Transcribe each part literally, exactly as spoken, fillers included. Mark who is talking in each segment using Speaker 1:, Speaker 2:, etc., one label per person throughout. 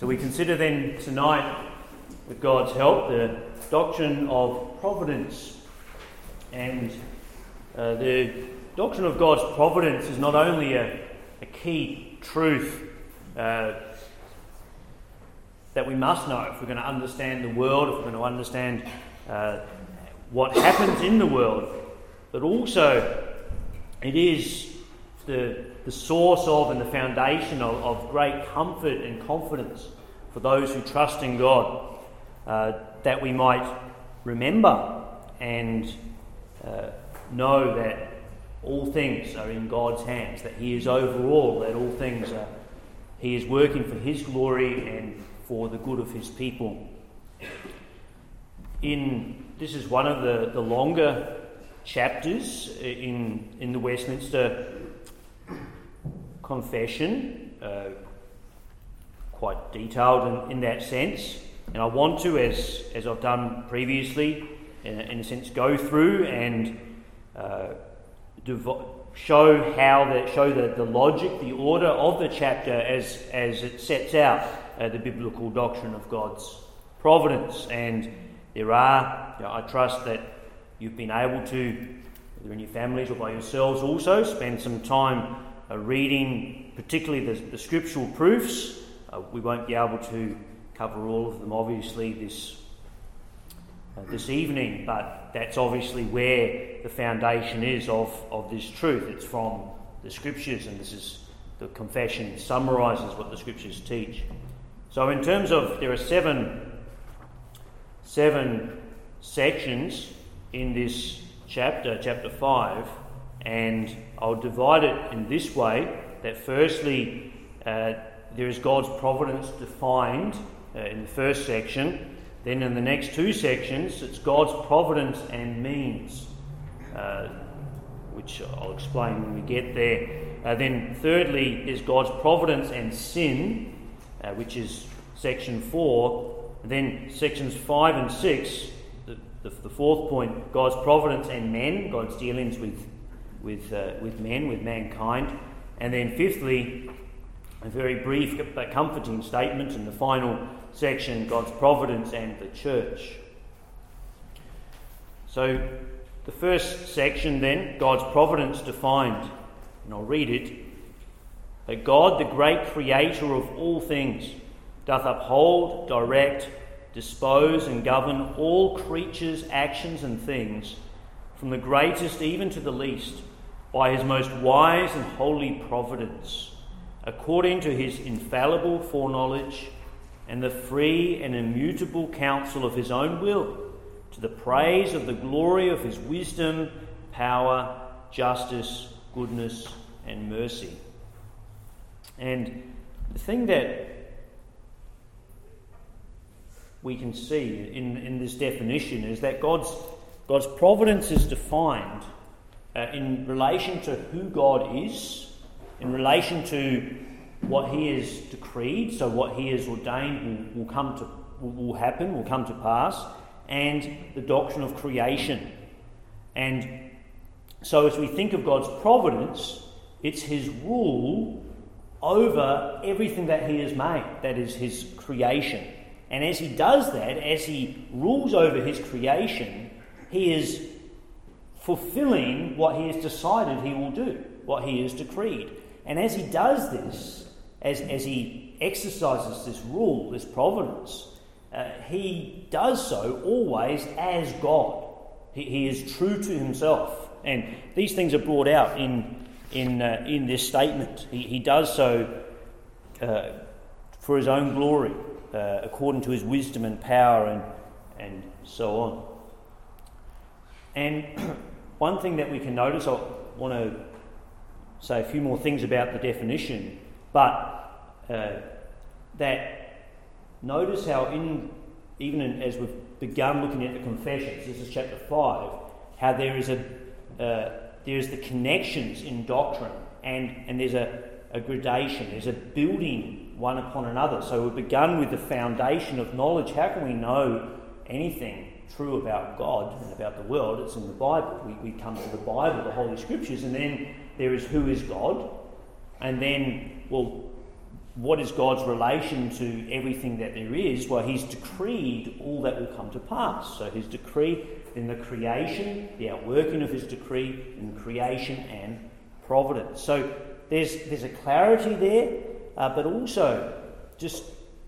Speaker 1: So we consider then tonight, with God's help, the doctrine of providence. And uh, the doctrine of God's providence is not only a, a key truth uh, that we must know if we're going to understand the world, if we're going to understand uh, what happens in the world, but also it is the, the source of and the foundation of, of great comfort and confidence for those who trust in God, uh, that we might remember and uh, know that all things are in God's hands, that He is over all, that all things are, He is working for His glory and for the good of His people. In this is one of the, the longer chapters in in the Westminster Confession, uh, quite detailed in, in that sense. And I want to, as as I've done previously, in, in a sense, go through and uh, devo- show how the show the, the logic, the order of the chapter as as it sets out uh, the biblical doctrine of God's providence. And there are, you know, I trust that you've been able to, whether in your families or by yourselves, also spend some time uh, reading, particularly the, the scriptural proofs. Uh, we won't be able to cover all of them, obviously, this uh, this evening, but that's obviously where the foundation is of, of this truth. It's from the scriptures, and this is the confession summarises what the scriptures teach. So in terms of, there are seven seven sections in this chapter, chapter five, and I'll divide it in this way, that firstly, uh, there is God's providence defined uh, in the first section. Then in the next two sections, it's God's providence and means, uh, which I'll explain when we get there. Uh, then thirdly is God's providence and sin, uh, which is section four. And then sections five and six, the, the, the fourth point, God's providence and men, God's dealings with with uh, with men, with mankind. And then fifthly, a very brief but comforting statement in the final section, God's providence and the church. So the first section then, God's providence defined, and I'll read it. That God, the great creator of all things, doth uphold, direct, dispose and govern all creatures, actions and things, from the greatest even to the least, by his most wise and holy providence, according to his infallible foreknowledge and the free and immutable counsel of his own will, to the praise of the glory of his wisdom, power, justice, goodness and mercy. And the thing that we can see in, in this definition is that God's God's providence is defined uh, in relation to who God is, in relation to what He has decreed, so what He has ordained will, will come to will, will happen, will come to pass, and the doctrine of creation. And so as we think of God's providence, it's His rule over everything that He has made, that is His creation. And as He does that, as He rules over His creation, He is fulfilling what He has decided He will do, what He has decreed. And as He does this, as, as He exercises this rule, this providence, uh, He does so always as God. He, he is true to Himself. And these things are brought out in, in, uh, in this statement. He, he does so uh, for His own glory, Uh, according to his wisdom and power and and so on. And one thing that we can notice, I want to say a few more things about the definition, but uh, that notice how in even in, as we've begun looking at the confessions, this is chapter five, how there is a uh, there's the connections in doctrine, and and there's a, a gradation, there's a building one upon another. So we've begun with the foundation of knowledge. How can we know anything true about God and about the world? It's in the Bible. We, we come to the Bible, the Holy Scriptures, and then there is who is God, and then, well, what is God's relation to everything that there is? Well, he's decreed all that will come to pass. So his decree in the creation, the outworking of his decree in creation and providence. So there's there's a clarity there, uh, but also just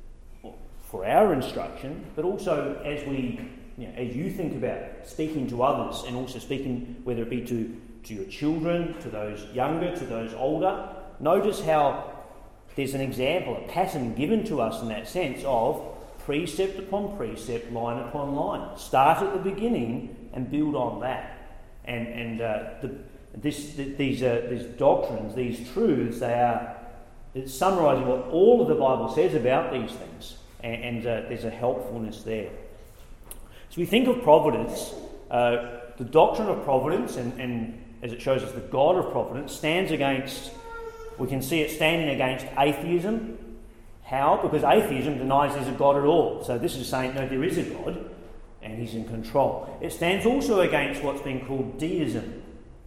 Speaker 1: for our instruction, but also as we, you know, as you think about speaking to others, and also speaking, whether it be to, to your children, to those younger, to those older, notice how there's an example, a pattern given to us in that sense of precept upon precept, line upon line. Start at the beginning and build on that. And and uh, the, this the, these uh, these doctrines, these truths, they are it's summarising what all of the Bible says about these things, and, and uh, there's a helpfulness there. So we think of providence, uh, the doctrine of providence, and, and as it shows us, the God of providence stands against. We can see it standing against atheism. How? Because atheism denies there's a God at all. So this is saying, no, there is a God, and he's in control. It stands also against what's been called deism.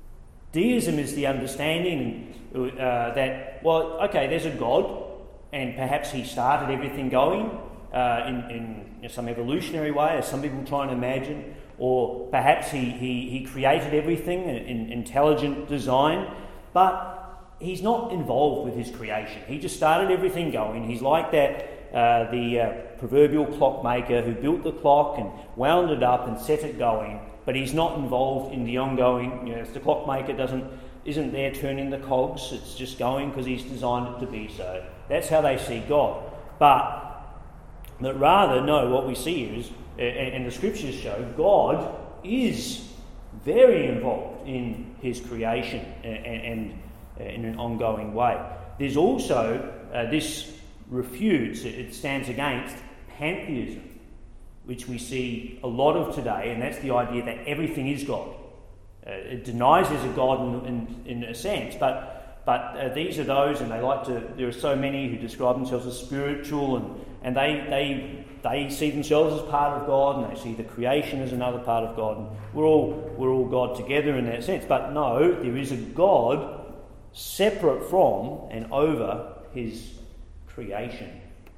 Speaker 1: Deism is the understanding uh, that, well, okay, there's a God, and perhaps he started everything going uh, in, in some evolutionary way, as some people try and imagine, or perhaps he, he, he created everything in, in intelligent design, but he's not involved with his creation. He just started everything going. He's like that, uh, the uh, proverbial clockmaker who built the clock and wound it up and set it going, but he's not involved in the ongoing, you know, if the clockmaker doesn't, isn't there turning the cogs, it's just going because he's designed it to be so. That's how they see God. But, but rather, no, what we see is, and the scriptures show, God is very involved in his creation and, and in an ongoing way. There's also, uh, this refutes, it stands against pantheism, which we see a lot of today, and that's the idea that everything is God. Uh, it denies there's a God in, in, in a sense, but but uh, these are those, and they like to, there are so many who describe themselves as spiritual, and, and they, they, they see themselves as part of God, and they see the creation as another part of God, and we're all, we're all God together in that sense. But no, there is a God separate from and over his creation.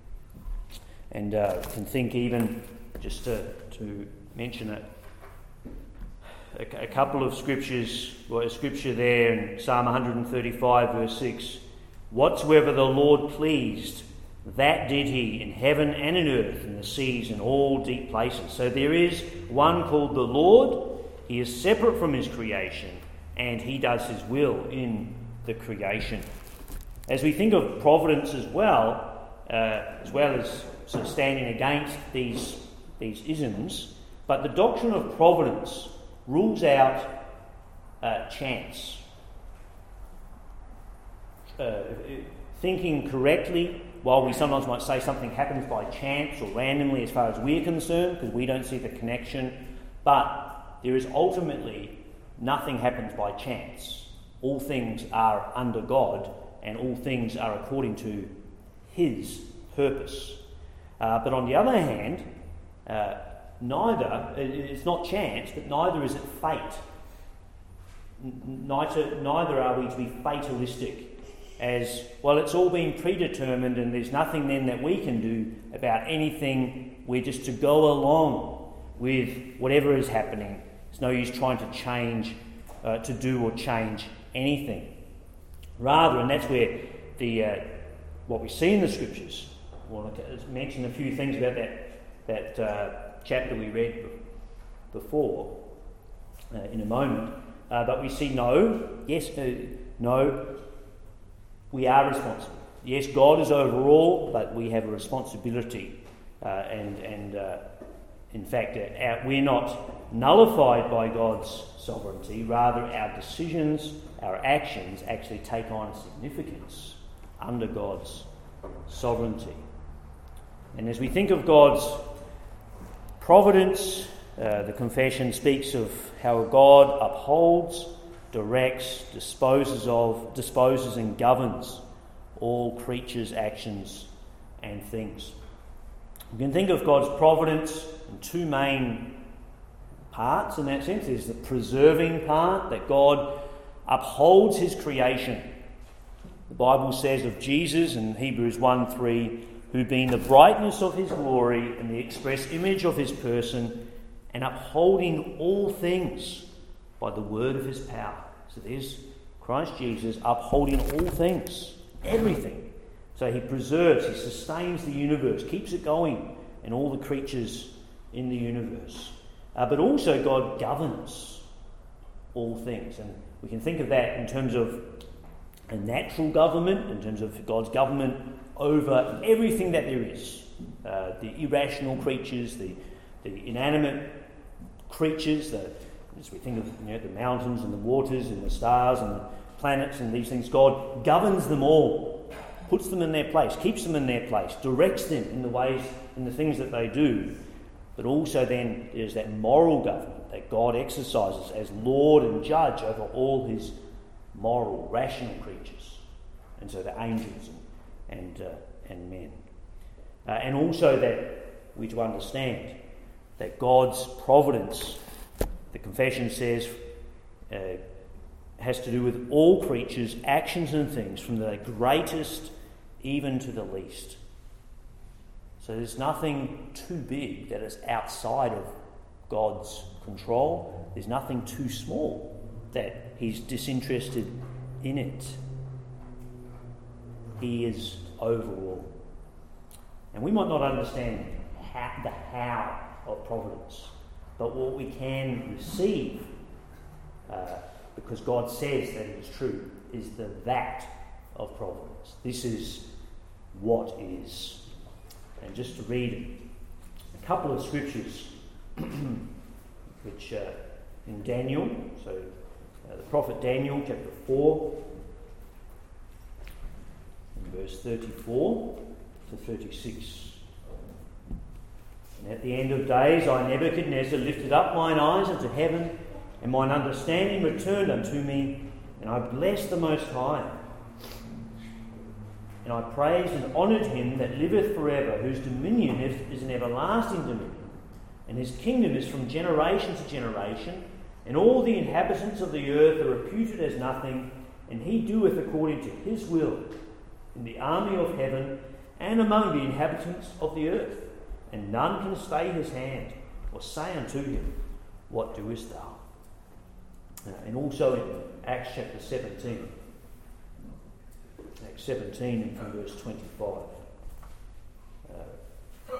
Speaker 1: And uh, can think even, just to, to mention it, a, a couple of scriptures, well, a scripture there in Psalm one thirty-five verse six, whatsoever the Lord pleased, that did he in heaven and in earth, in the seas and all deep places. So there is one called the Lord, he is separate from his creation, and he does his will in the creation. As we think of providence as well, uh, as well as sort of standing against these, these isms, but the doctrine of providence rules out uh, chance. Uh, thinking correctly, while we sometimes might say something happens by chance or randomly as far as we're concerned, because we don't see the connection, but there is ultimately nothing happens by chance. All things are under God, and all things are according to his purpose. Uh, but on the other hand, uh, neither, it's not chance, but neither is it fate. Neither, neither are we to be fatalistic, as, well, it's all been predetermined and there's nothing then that we can do about anything. We're just to go along with whatever is happening. There's no use trying to change, uh, to do or change anything. Rather, and that's where the uh, what we see in the scriptures. I want to mention a few things about that that uh, chapter we read before uh, in a moment. Uh, but we see no, yes, uh, no, we are responsible. Yes, God is over all, but we have a responsibility, uh, and and uh, in fact, uh, our, we're not nullified by God's sovereignty. Rather, our decisions, our actions actually take on significance under God's sovereignty. And as we think of God's providence, uh, the confession speaks of how God upholds, directs, disposes of, disposes and governs all creatures' actions and things. We can think of God's providence in two main parts in that sense. There's the preserving part, that God upholds his creation. Bible says of Jesus in Hebrews one three, who being the brightness of his glory and the express image of his person, and upholding all things by the word of his power. So there's Christ Jesus upholding all things, everything. So he preserves, he sustains the universe, keeps it going, and all the creatures in the universe. Uh, but also God governs all things. And we can think of that in terms of a natural government, in terms of God's government over everything that there is. Uh, the irrational creatures, the, the inanimate creatures, the, as we think of you know, the mountains and the waters and the stars and the planets and these things, God governs them all, puts them in their place, keeps them in their place, directs them in the ways, in the things that they do. But also then there's that moral government that God exercises as Lord and Judge over all his moral, rational creatures, and so the angels and and, uh, and men. Uh, and also that we're to understand that God's providence, the confession says, uh, has to do with all creatures, actions and things, from the greatest even to the least. So there's nothing too big that is outside of God's control. There's nothing too small that he's disinterested in it. He is overall. And we might not understand how, the how of providence, but what we can receive, uh, because God says that it is true, is the that of providence. This is what is. And just to read a couple of scriptures, which uh, in Daniel, so uh, the prophet Daniel, chapter four, in verse thirty-four to thirty-six. And at the end of days I, Nebuchadnezzar, lifted up mine eyes unto heaven, and mine understanding returned unto me, and I blessed the Most High. And I praised and honoured him that liveth forever, whose dominion is an everlasting dominion, and his kingdom is from generation to generation, and all the inhabitants of the earth are reputed as nothing, and he doeth according to his will in the army of heaven and among the inhabitants of the earth, and none can stay his hand or say unto him, what doest thou? Uh, and also in Acts chapter seventeen, Acts seventeen and from verse twenty-five, uh,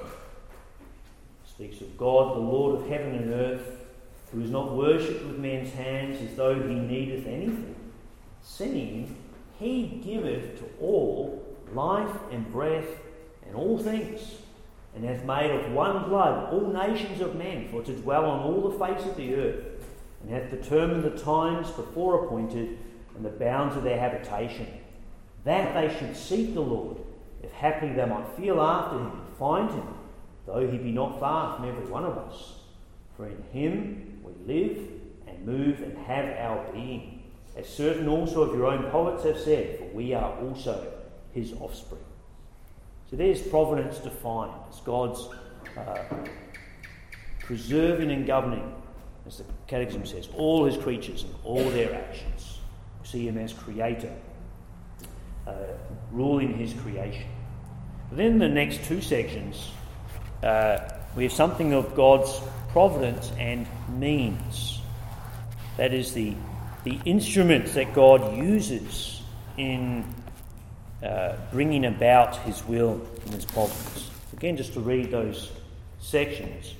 Speaker 1: speaks of God, the Lord of heaven and earth, who is not worshipped with men's hands as though he needeth anything, seeing he giveth to all life and breath and all things, and hath made of one blood all nations of men for to dwell on all the face of the earth, and hath determined the times before appointed and the bounds of their habitation, that they should seek the Lord, if haply they might feel after him and find him, though he be not far from every one of us. For in him we live and move and have our being, as certain also of your own poets have said, for we are also his offspring. So there's providence defined as God's uh, preserving and governing, as the Catechism says, all his creatures and all their actions. We see him as creator, uh, ruling his creation. But then the next two sections, uh, we have something of God's providence and means. That is the, the instruments that God uses in uh, bringing about his will and his providence. Again, just to read those sections.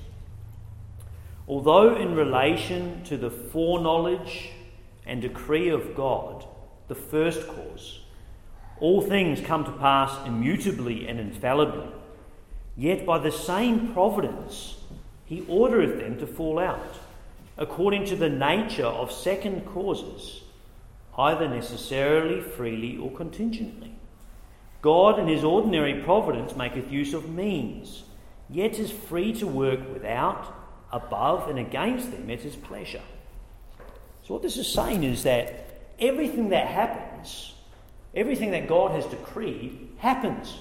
Speaker 1: Although in relation to the foreknowledge and decree of God, the first cause, all things come to pass immutably and infallibly, yet by the same providence he ordereth them to fall out, according to the nature of second causes, either necessarily, freely, or contingently. God in his ordinary providence maketh use of means, yet is free to work without, above, and against them at his pleasure. So what this is saying is that everything that happens, everything that God has decreed, happens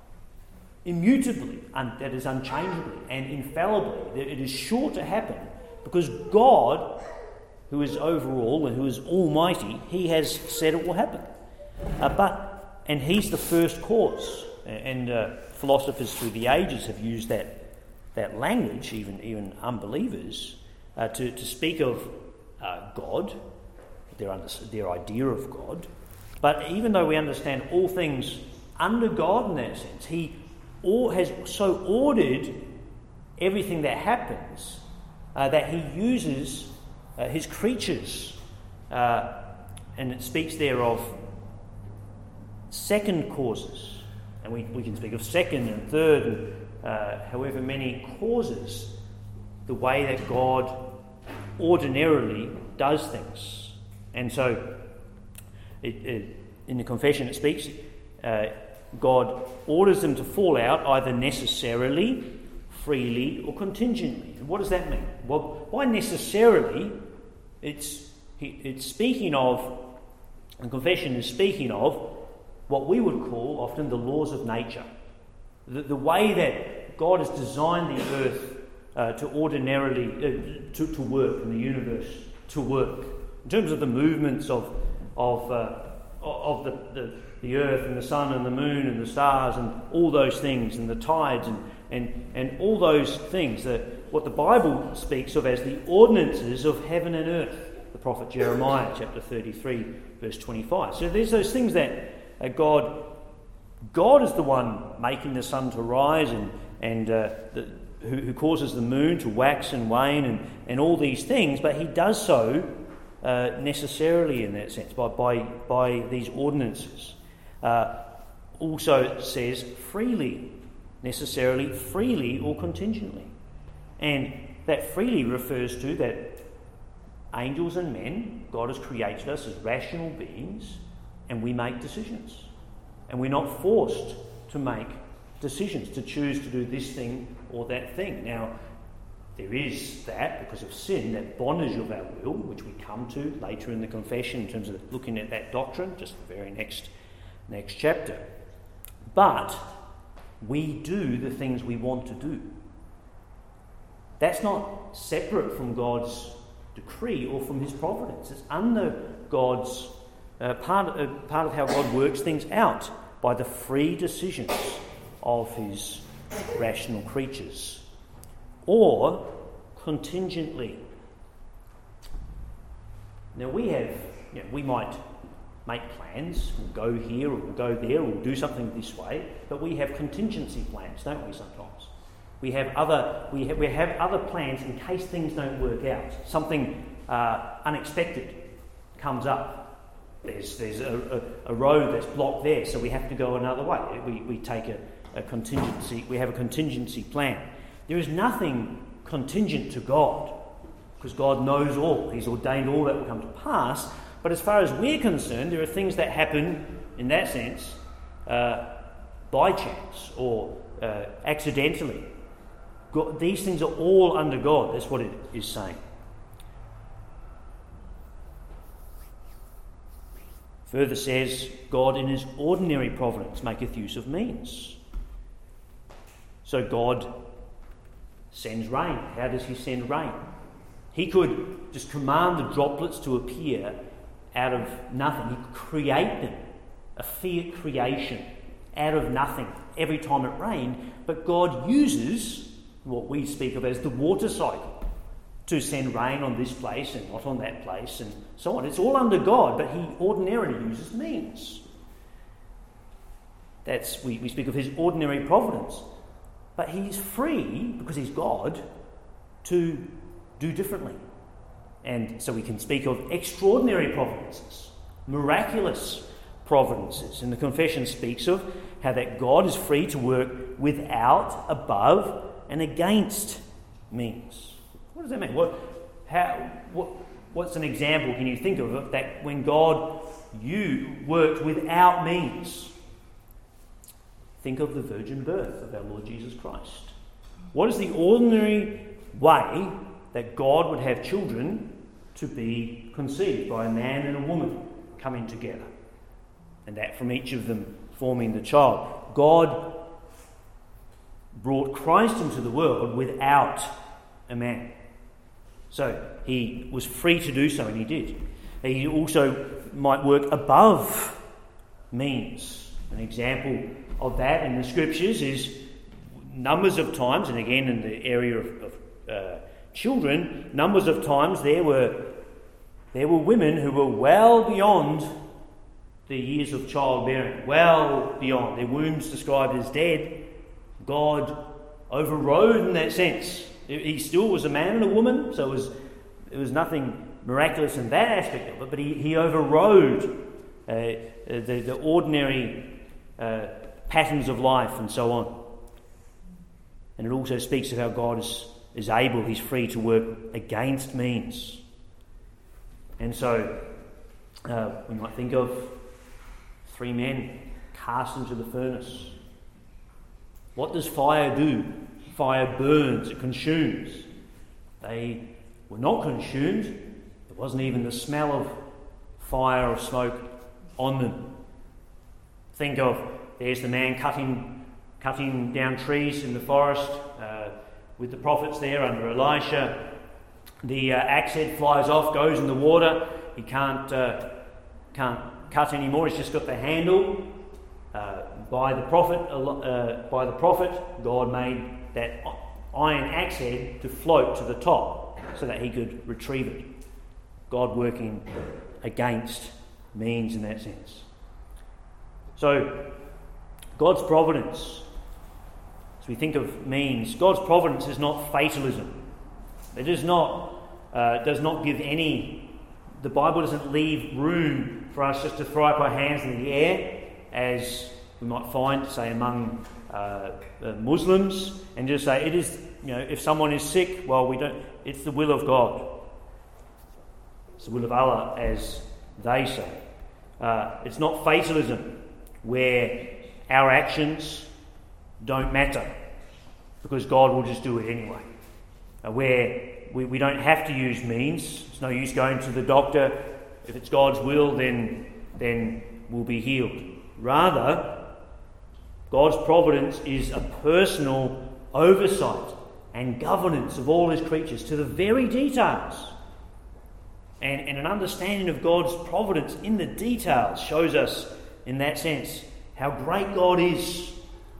Speaker 1: immutably, un- that is unchangeably and infallibly. It is sure to happen because God, who is over all and who is almighty, he has said it will happen. Uh, but and he's the first cause. And uh, philosophers through the ages have used that that language, even even unbelievers, uh, to, to speak of uh, God, their, under, their idea of God. But even though we understand all things under God in that sense, he all has so ordered everything that happens uh, that he uses uh, his creatures, uh, and it speaks there of second causes. And we, we can speak of second and third and uh, however many causes, the way that God ordinarily does things. And so it, it, in the confession it speaks, uh, God orders them to fall out either necessarily, freely or contingently. And what does that mean? Well, by necessarily, it's, it's speaking of, the confession is speaking of what we would call often the laws of nature. The, the way that God has designed the earth uh, to ordinarily, uh, to, to work, and the universe to work. In terms of the movements of of, uh, of the, the, the earth and the sun and the moon and the stars and all those things and the tides and, and, and all those things, that what the Bible speaks of as the ordinances of heaven and earth. The prophet Jeremiah chapter thirty-three verse twenty-five. So there's those things that Uh, God, God is the one making the sun to rise and and uh, the, who, who causes the moon to wax and wane and, and all these things, but he does so uh, necessarily in that sense by by, by these ordinances. Uh, also it says freely, necessarily, freely or contingently, and that freely refers to that angels and men, God has created us as rational beings. And we make decisions. And we're not forced to make decisions, to choose to do this thing or that thing. Now, there is that, because of sin, that bondage of our will, which we come to later in the confession in terms of looking at that doctrine, just the very next, next chapter. But we do the things we want to do. That's not separate from God's decree or from his providence. It's under God's Uh, part, uh, part of how God works things out by the free decisions of his rational creatures. Or contingently. Now we have, you know, we might make plans, we'll go here or we'll go there or we'll do something this way, but we have contingency plans, don't we, sometimes? We have other, we have, we have other plans in case things don't work out. Something uh, unexpected comes up. There's there's a, a, a road that's blocked there, so we have to go another way. We we take a, a contingency. We have a contingency plan. There is nothing contingent to God, because God knows all. He's ordained all that will come to pass. But as far as we're concerned, there are things that happen in that sense uh, by chance or uh, accidentally. God, these things are all under God. That's what it is saying. Further says, God in his ordinary providence maketh use of means. So God sends rain. How does he send rain? He could just command the droplets to appear out of nothing. He could create them, a fiat creation, out of nothing every time it rained. But God uses what we speak of as the water cycle to send rain on this place and not on that place and so on. It's all under God, but he ordinarily uses means. That's we, we speak of his ordinary providence. But he's free, because he's God, to do differently. And so we can speak of extraordinary providences, miraculous providences. And the confession speaks of how that God is free to work without, above, and against means. What does that mean? What, how, what, what's an example can you think of that when God you worked without means? Think of the virgin birth of our Lord Jesus Christ. What is the ordinary way that God would have children to be conceived by a man and a woman coming together? And that from each of them forming the child. God brought Christ into the world without a man. So he was free to do so, and he did. He also might work above means An example of that in the Scriptures is numbers of times, and again in the area of, of uh, children, numbers of times there were there were women who were well beyond the years of childbearing, well beyond, their wombs described as dead. God overrode in that sense. He still was a man and a woman, so it was, it was nothing miraculous in that aspect of it, but he, he overrode uh, the, the ordinary uh, patterns of life and so on. And it also speaks of how God is, is able, he's free to work against means. And so uh, we might think of three men cast into the furnace. What does fire do? Fire burns, it consumes. They were not consumed. There wasn't even the smell of fire or smoke on them. Think of, there's the man cutting cutting down trees in the forest uh, with the prophets there under Elisha. The uh, axe head flies off, goes in the water. He can't uh, can't cut anymore. He's just got the handle. Uh, by the prophet, uh, by the prophet, God made that iron axe head to float to the top so that he could retrieve it. God working against means in that sense. So, God's providence, as we think of means, God's providence is not fatalism. It is not, uh, does not give any, the Bible doesn't leave room for us just to throw up our hands in the air, as we might find, say, among uh, uh, Muslims, and just say, it is, you know, if someone is sick, well, we don't, it's the will of God. It's the will of Allah, as they say. Uh, it's not fatalism, where our actions don't matter, because God will just do it anyway. Uh, where we, we don't have to use means. It's no use going to the doctor. If it's God's will, then, then we'll be healed. Rather, God's providence is a personal oversight and governance of all his creatures to the very details. And, and an understanding of God's providence in the details shows us, in that sense, how great God is.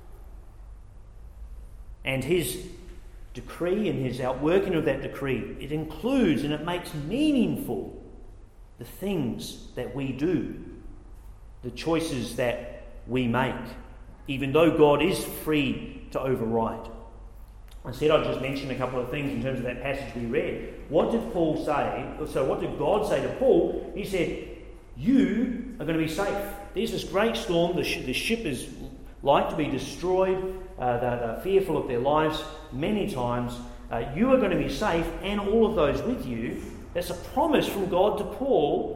Speaker 1: And his decree and his outworking of that decree, it includes and it makes meaningful the things that we do, the choices that we make, even though God is free to override. I said I'd just mention a couple of things in terms of that passage we read. What did Paul say? So what did God say to Paul? He said, you are going to be safe. There's this great storm. The, sh- the ship is like to be destroyed. Uh, they're, they're fearful of their lives many times. Uh, you are going to be safe, and all of those with you. That's a promise from God to Paul.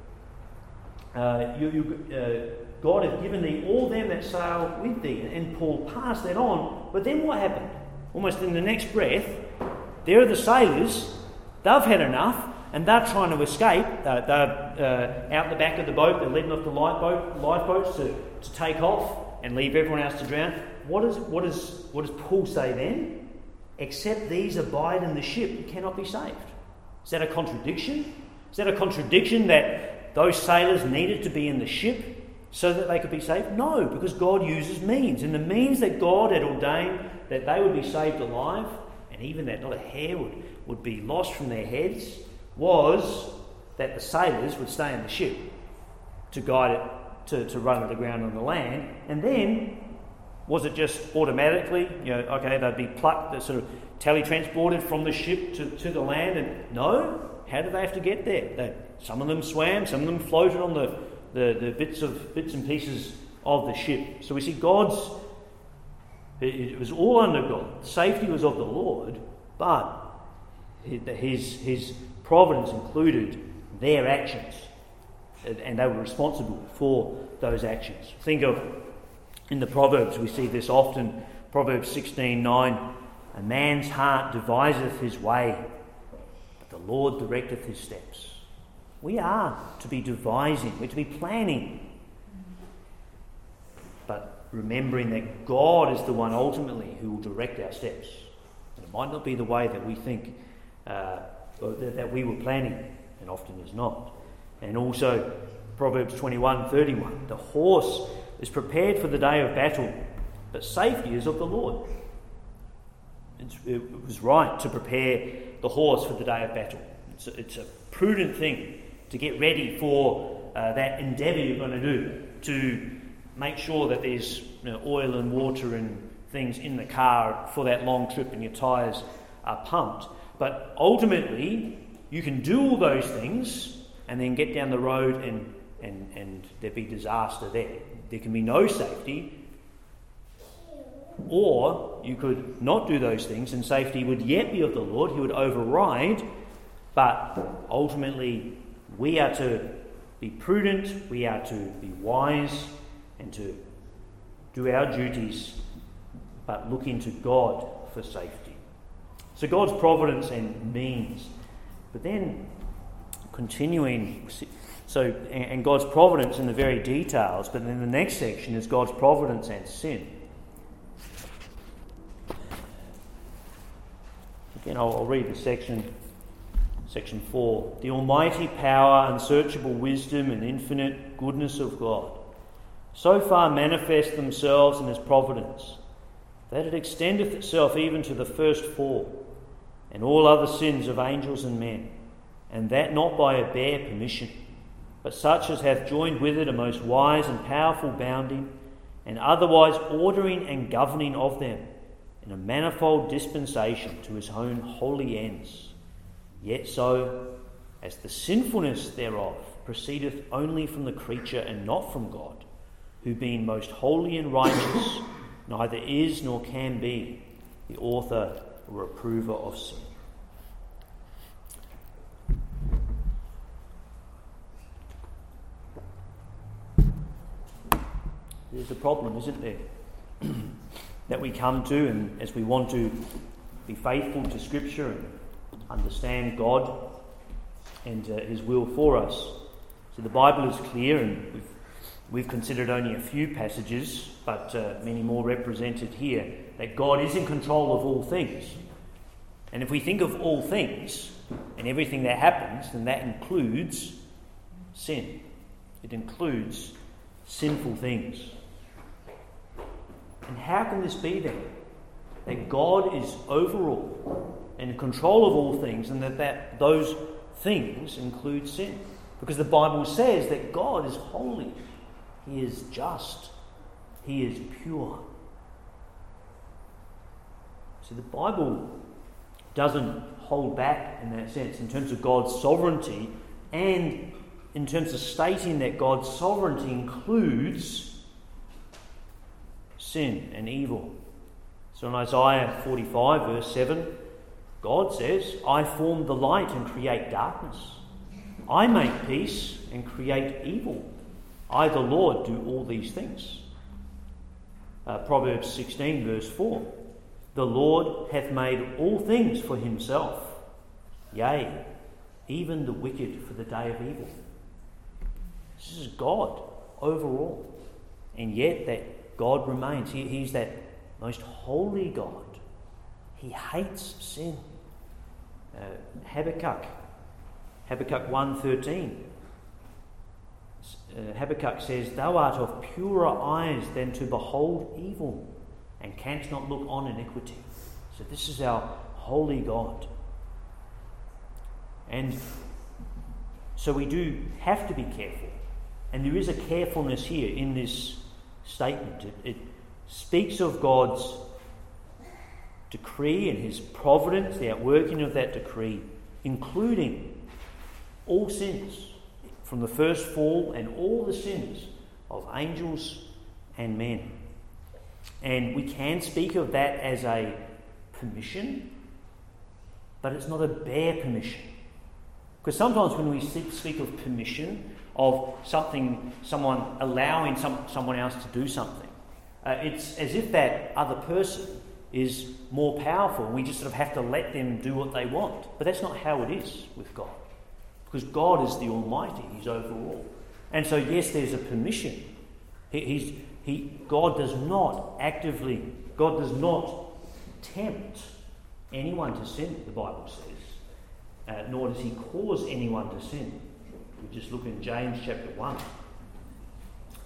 Speaker 1: Uh, you, you, uh, God hath given thee all them that sail with thee. And Paul passed that on. But then what happened? Almost in the next breath, there are the sailors. They've had enough, and they're trying to escape. They're, they're uh, out the back of the boat. They're leading off the lifeboat, lifeboats to, to take off and leave everyone else to drown. What, is, what, is, what does Paul say then? Except these abide in the ship, you cannot be saved. Is that a contradiction? Is that a contradiction that those sailors needed to be in the ship so that they could be saved? No, because God uses means. And the means that God had ordained that they would be saved alive, and even that not a hair would, would be lost from their heads, was that the sailors would stay in the ship to guide it, to, to run it aground on the land. And then, was it just automatically, you know, okay, they'd be plucked, sort of tele-transported from the ship to, to the land? And no, how did they have to get there? They, some of them swam, some of them floated on the, the, the bits of bits and pieces of the ship. So we see God's, it was all under God. Safety was of the Lord, but his, his providence included their actions, and they were responsible for those actions. Think of, in the Proverbs, we see this often, Proverbs sixteen nine, a man's heart deviseth his way, but the Lord directeth his steps. We are to be devising, we're to be planning, but remembering that God is the one ultimately who will direct our steps. And it might not be the way that we think, uh, that we were planning, and often is not. And also, Proverbs twenty-one thirty-one, the horse is prepared for the day of battle, but safety is of the Lord. It's, it was right to prepare the horse for the day of battle. It's a, it's a prudent thing to get ready for uh, that endeavour you're going to do, to make sure that there's you know, oil and water and things in the car for that long trip and your tyres are pumped. But ultimately, you can do all those things and then get down the road and, and, and there be disaster there. There can be no safety. Or you could not do those things and safety would yet be of the Lord. He would override. But ultimately, we are to be prudent, we are to be wise and to do our duties, but look into God for safety. So God's providence and means. But then continuing, so and God's providence in the very details, but then the next section is God's providence and sin. Again, I'll, I'll read the section, section four. The almighty power, unsearchable wisdom, and infinite goodness of God so far manifest themselves in his providence, that it extendeth itself even to the first fall, and all other sins of angels and men, and that not by a bare permission, but such as hath joined with it a most wise and powerful bounding, and otherwise ordering and governing of them, in a manifold dispensation to his own holy ends. Yet so, as the sinfulness thereof proceedeth only from the creature and not from God, who being most holy and righteous, neither is nor can be the author or approver of sin. There's a problem, isn't there? That we come to, and as we want to be faithful to Scripture and understand God and uh, his will for us. So the Bible is clear, and we've, we've considered only a few passages, but uh, many more represented here, that God is in control of all things. And if we think of all things and everything that happens, then that includes sin. It includes sinful things. And how can this be then? That God is overall and in control of all things, and that, that those things include sin. Because the Bible says that God is holy, he is just, he is pure. So the Bible doesn't hold back in that sense in terms of God's sovereignty, and in terms of stating that God's sovereignty includes sin and evil. So in Isaiah forty-five verse seven, God says, I form the light and create darkness. I make peace and create evil. I, the Lord, do all these things. Uh, Proverbs sixteen verse four, the Lord hath made all things for himself, yea, even the wicked for the day of evil. This is God overall. And yet that God remains. He, he's that most holy God. He hates sin. Uh, Habakkuk, Habakkuk one thirteen. Uh, Habakkuk says, thou art of purer eyes than to behold evil, and canst not look on iniquity. So this is our holy God. And so we do have to be careful. And there is a carefulness here in this statement. It, it speaks of God's decree and his providence, the outworking of that decree, including all sins from the first fall and all the sins of angels and men. And we can speak of that as a permission, but it's not a bare permission. Because sometimes when we speak of permission, of something, someone allowing some, someone else to do something, uh, it's as if that other person is more powerful. We just sort of have to let them do what they want. But that's not how it is with God. Because God is the Almighty, he's overall. And so yes, there's a permission. He, he's, he, God does not actively, God does not tempt anyone to sin, the Bible says. Uh, nor does he cause anyone to sin. We just look in James chapter one.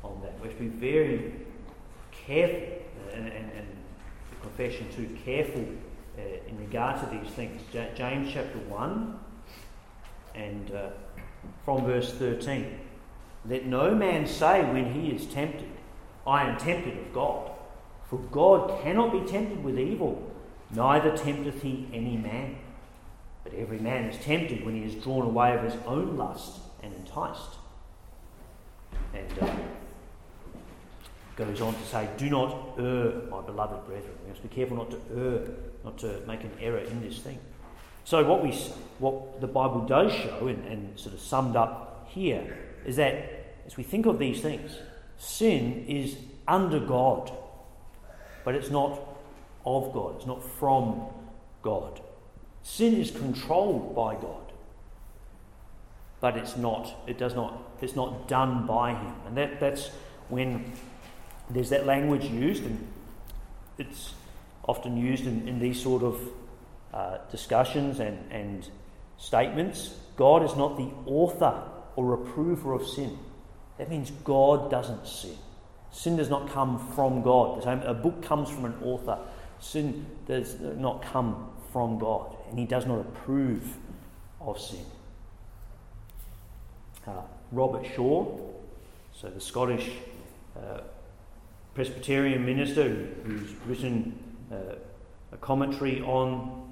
Speaker 1: on that. We have to be very careful, and, and, and the confession too, careful uh, in regard to these things. J- James chapter one, and uh, from verse thirteen. Let no man say when he is tempted, I am tempted of God. For God cannot be tempted with evil, neither tempteth he any man. But every man is tempted when he is drawn away of his own lust and enticed. And uh, goes on to say, do not err, my beloved brethren. We have to be careful not to err, not to make an error in this thing. So what we, what the Bible does show, and, and sort of summed up here, is that as we think of these things, sin is under God, but it's not of God. It's not from God. Sin is controlled by God, but it's not. It does not. It's not done by Him, and that, that's when there's that language used, and it's often used in, in these sort of uh, discussions and, and statements. God is not the author or approver of sin. That means God doesn't sin. Sin does not come from God. A book comes from an author. Sin does not come from God, and He does not approve of sin. Uh, Robert Shaw, so the Scottish uh, Presbyterian minister who's written uh, a commentary on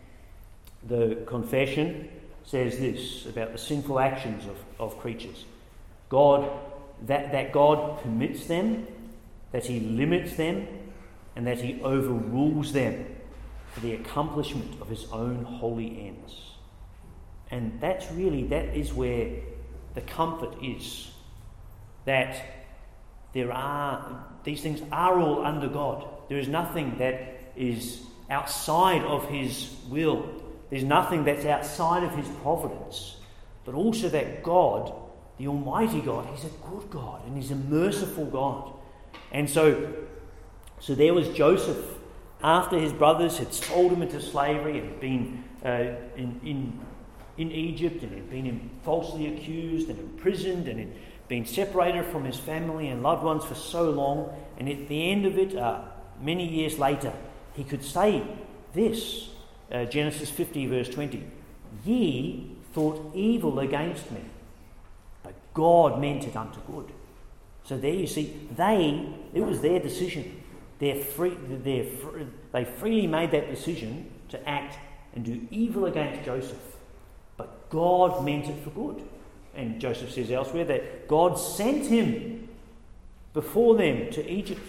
Speaker 1: the confession, says this about the sinful actions of, of creatures. God, that, that God permits them, that He limits them, and that He overrules them for the accomplishment of His own holy ends. And that's really, that is where the comfort is. That there are, these things are all under God. There is nothing that is outside of His will. There's nothing that's outside of His providence. But also that God, the Almighty God, He's a good God and He's a merciful God. And so, so there was Joseph, after his brothers had sold him into slavery and been uh, in, in in Egypt, and had been in, falsely accused and imprisoned, and had been separated from his family and loved ones for so long. And at the end of it, uh, many years later, he could say this, uh, Genesis fifty verse twenty, ye thought evil against me, but God meant it unto good. So there you see, they, it was their decision. They're free, they're free, they freely made that decision to act and do evil against Joseph. But God meant it for good. And Joseph says elsewhere that God sent him before them to Egypt.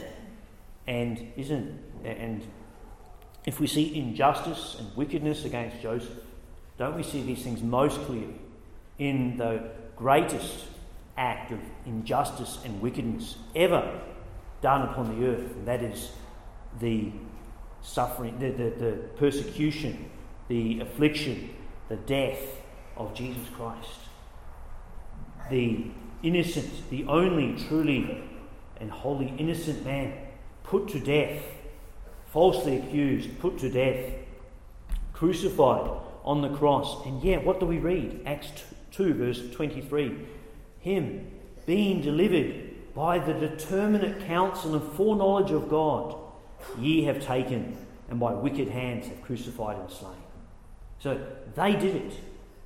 Speaker 1: And isn't and if we see injustice and wickedness against Joseph, don't we see these things most clearly in the greatest act of injustice and wickedness ever done upon the earth, and that is the suffering, the, the, the persecution, the affliction, the death of Jesus Christ. The innocent, the only truly and wholly innocent man put to death, falsely accused, put to death, crucified on the cross. And yet, what do we read? Acts two verse twenty-three. Him being delivered by the determinate counsel and foreknowledge of God, ye have taken, and by wicked hands have crucified and slain. So they did it.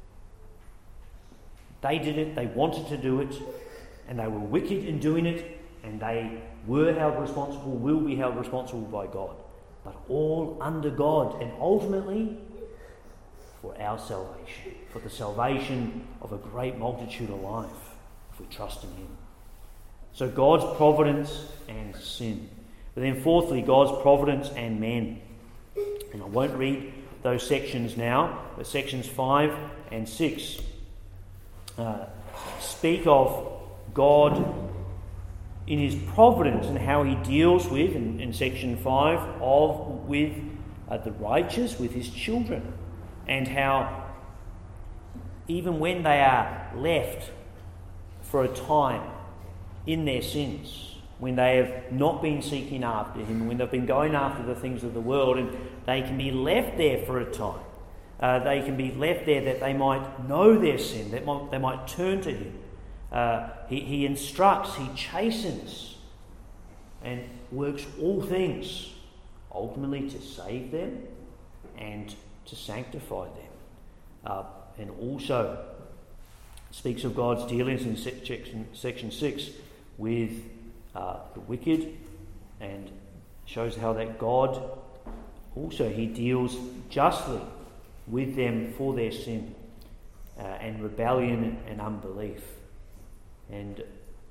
Speaker 1: They did it, they wanted to do it, and they were wicked in doing it, and they were held responsible, will be held responsible by God. But all under God, and ultimately for our salvation, for the salvation of a great multitude alive, if we trust in Him. So God's providence and sin. But then fourthly, God's providence and men. And I won't read those sections now, but sections five and six uh, speak of God in His providence and how He deals with, in, in section five, of with uh, the righteous, with His children, and how even when they are left for a time in their sins, when they have not been seeking after Him, when they've been going after the things of the world, and they can be left there for a time. Uh, they can be left there that they might know their sin, that might, they might turn to Him. Uh, he, he instructs, he chastens, and works all things, ultimately to save them and to sanctify them. Uh, and also speaks of God's dealings in section, section six with uh, the wicked, and shows how that God also, he deals justly with them for their sin uh, and rebellion and unbelief. And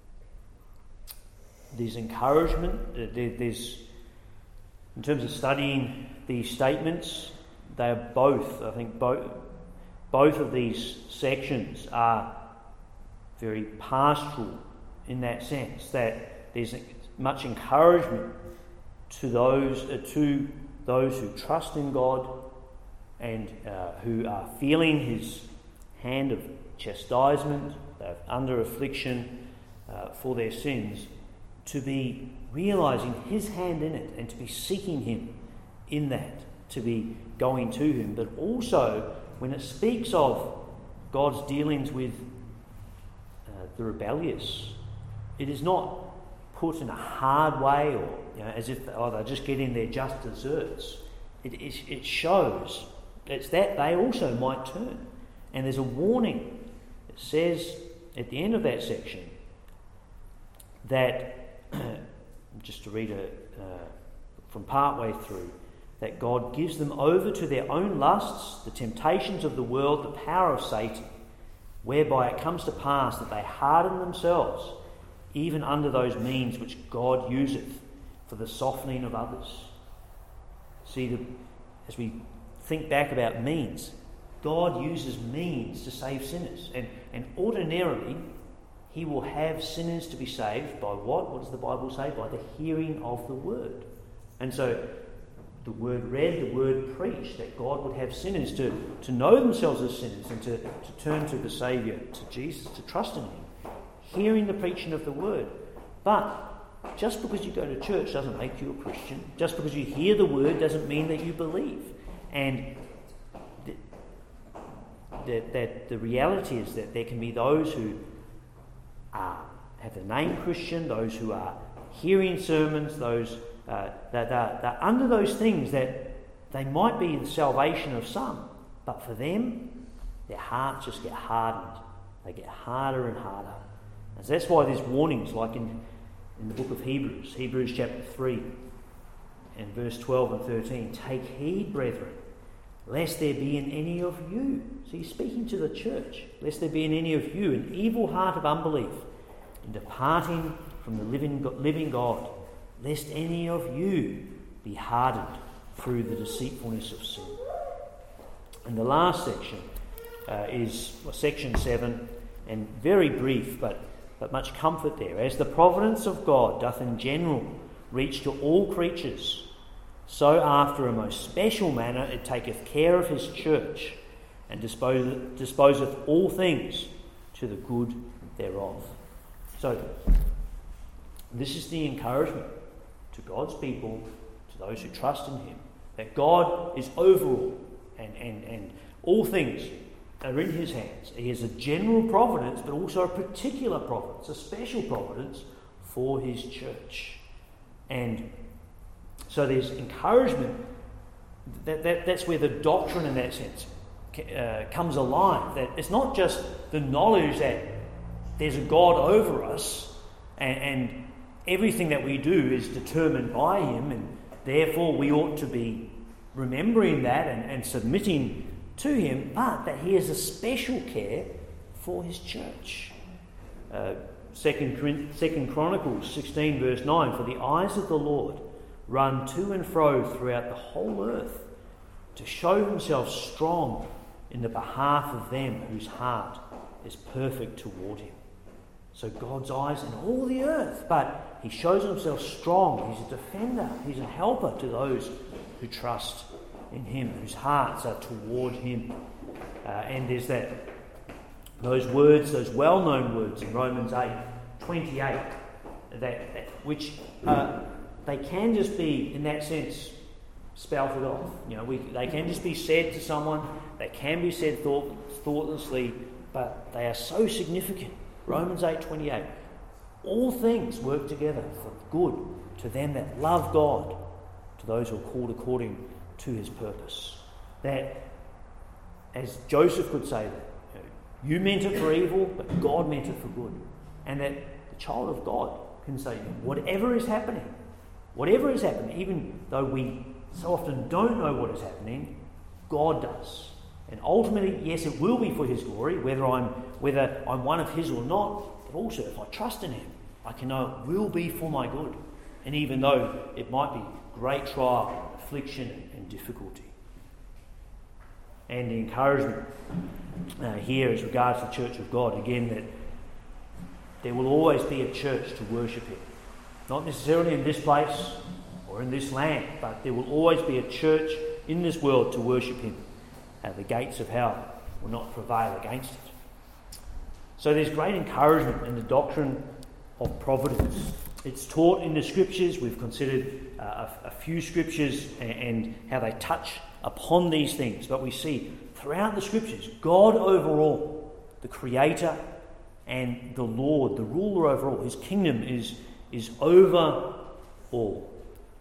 Speaker 1: there's encouragement, uh, there, there's, in terms of studying these statements, they are both, I think both, both of these sections are very pastoral in that sense, that there's much encouragement to those, uh, to those who trust in God and uh, who are feeling his hand of chastisement, they're under affliction uh, for their sins, to be realising his hand in it and to be seeking him in that, to be going to him. But also, when it speaks of God's dealings with uh, the rebellious, it is not put in a hard way, or you know, as if oh, they're just getting their just desserts. It, it, it shows it's that they also might turn. And there's a warning. It says at the end of that section that, just to read it uh, from part way through, that God gives them over to their own lusts, the temptations of the world, the power of Satan, whereby it comes to pass that they harden themselves, even under those means which God useth for the softening of others. See, the, as we think back about means, God uses means to save sinners. And, and ordinarily, he will have sinners to be saved by what? What does the Bible say? By the hearing of the word. And so, the word read, the word preached, that God would have sinners to, to know themselves as sinners and to, to turn to the Saviour, to Jesus, to trust in him. Hearing the preaching of the word. But just because you go to church doesn't make you a Christian. Just because you hear the word doesn't mean that you believe. And the, the, that the reality is that there can be those who are, have the name Christian, those who are hearing sermons, those uh, that are, that are under those things that they might be the salvation of some, but for them, their hearts just get hardened. They get harder and harder. And so that's why there's warnings, like in, in the book of Hebrews, Hebrews chapter three, and verse twelve and thirteen. Take heed, brethren, lest there be in any of you, so he's speaking to the church, lest there be in any of you an evil heart of unbelief, in departing from the living, living God, lest any of you be hardened through the deceitfulness of sin. And the last section uh, is well, section seven, and very brief, but but much comfort there. As the providence of God doth in general reach to all creatures, so after a most special manner it taketh care of his church, and disposeth, disposeth all things to the good thereof. So, this is the encouragement to God's people, to those who trust in him, that God is over all, and, and, and all things are in his hands. He has a general providence, but also a particular providence, a special providence for his church. And so there's encouragement. That, that that's where the doctrine, in that sense, uh, comes alive. That it's not just the knowledge that there's a God over us, and, and everything that we do is determined by him, and therefore we ought to be remembering that and, and submitting to him, but that he has a special care for his church. Uh, Second, Second Chronicles sixteen verse nine, for the eyes of the Lord run to and fro throughout the whole earth, to show himself strong in the behalf of them whose heart is perfect toward him. So God's eyes in all the earth, but he shows himself strong. He's a defender, he's a helper to those who trust in him, whose hearts are toward him. Uh, and there's that those words, those well-known words in Romans eight twenty-eight, that, that which uh, they can just be, in that sense, spouted off. You know, we, they can just be said to someone. They can be said thought, thoughtlessly, but they are so significant Romans eight twenty-eight. All things work together for good to them that love God, to those who are called according to his purpose. That, as Joseph could say, that you know, you meant it for evil, but God meant it for good. And that the child of God can say, whatever is happening, whatever is happening, even though we so often don't know what is happening, God does. And ultimately, yes, it will be for his glory, whether I'm whether I'm one of his or not, but also if I trust in him, I can know it will be for my good. And even though it might be great trial, affliction and difficulty. And the encouragement uh, here as regards the Church of God, again, that there will always be a church to worship him. Not necessarily in this place or in this land, but there will always be a church in this world to worship him. Uh, the gates of hell will not prevail against it. So there's great encouragement in the doctrine of providence. It's taught in the scriptures. We've considered uh, a, a few scriptures and, and how they touch upon these things. But we see throughout the scriptures, God overall, the creator and the Lord, the ruler over all. His kingdom is, is over all.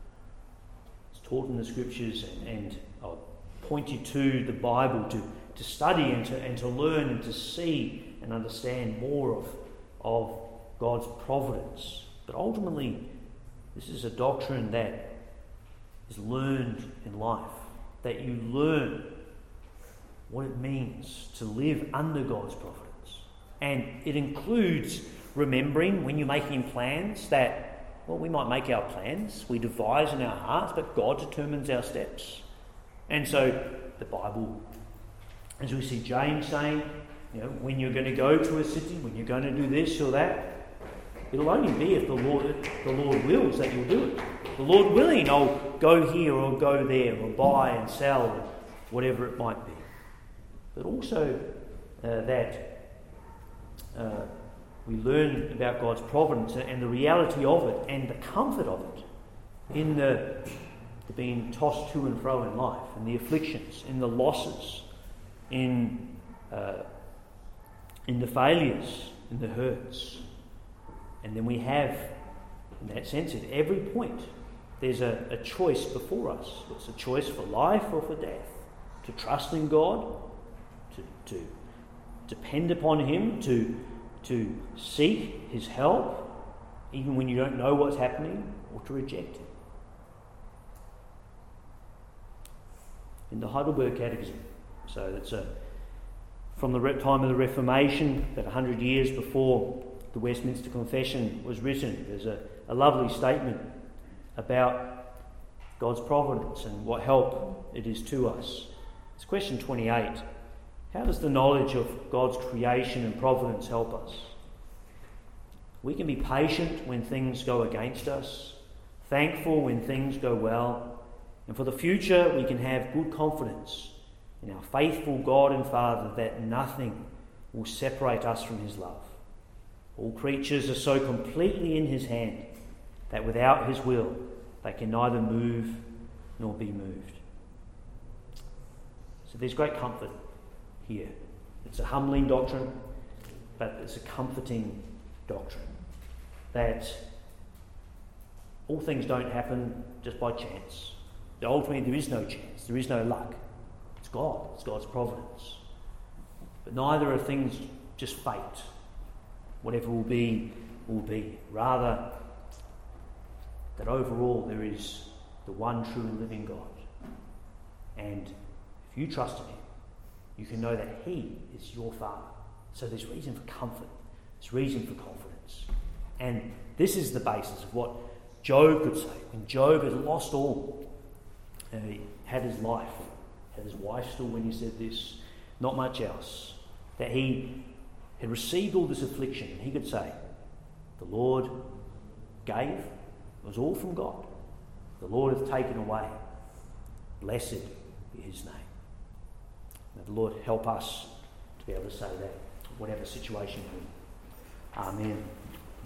Speaker 1: It's taught in the scriptures, and, and I'll point you to the Bible to, to study and to, and to learn and to see and understand more of, of God's providence. But ultimately, this is a doctrine that is learned in life, that you learn what it means to live under God's providence. And it includes remembering when you're making plans that, well, we might make our plans, we devise in our hearts, but God determines our steps. And so the Bible, as we see James saying, you know, when you're going to go to a city, when you're going to do this or that, it'll only be if the Lord the Lord wills that you'll do it. The Lord willing, I'll go here or go there or buy and sell, or whatever it might be. But also uh, that uh, we learn about God's providence and the reality of it and the comfort of it in the, the being tossed to and fro in life, and the afflictions, in the losses, in uh, in the failures, in the hurts. And then we have, in that sense, at every point, there's a, a choice before us. It's a choice for life or for death. To trust in God, to, to depend upon him, to, to seek his help, even when you don't know what's happening, or to reject him. In the Heidelberg Catechism, so that's a, from the time of the Reformation, about one hundred years before the Westminster Confession was written, there's a, a lovely statement about God's providence and what help it is to us. It's question twenty-eight. How does the knowledge of God's creation and providence help us? We can be patient when things go against us, thankful when things go well, and for the future we can have good confidence in our faithful God and Father that nothing will separate us from his love. All creatures are so completely in his hand that without his will they can neither move nor be moved. So there's great comfort here. It's a humbling doctrine, but it's a comforting doctrine. That all things don't happen just by chance. Ultimately there is no chance, there is no luck. It's God, it's God's providence. But neither are things just fate. Whatever will be, will be. Rather, that overall there is the one true and living God. And if you trust in him, you can know that he is your Father. So there's reason for comfort. There's reason for confidence. And this is the basis of what Job could say. When Job had lost all, and he had his life, had his wife still when he said this, not much else, that he had received all this affliction, and he could say, the Lord gave, it was all from God. The Lord hath taken away. Blessed be his name. May the Lord help us to be able to say that, whatever situation we're in. Amen.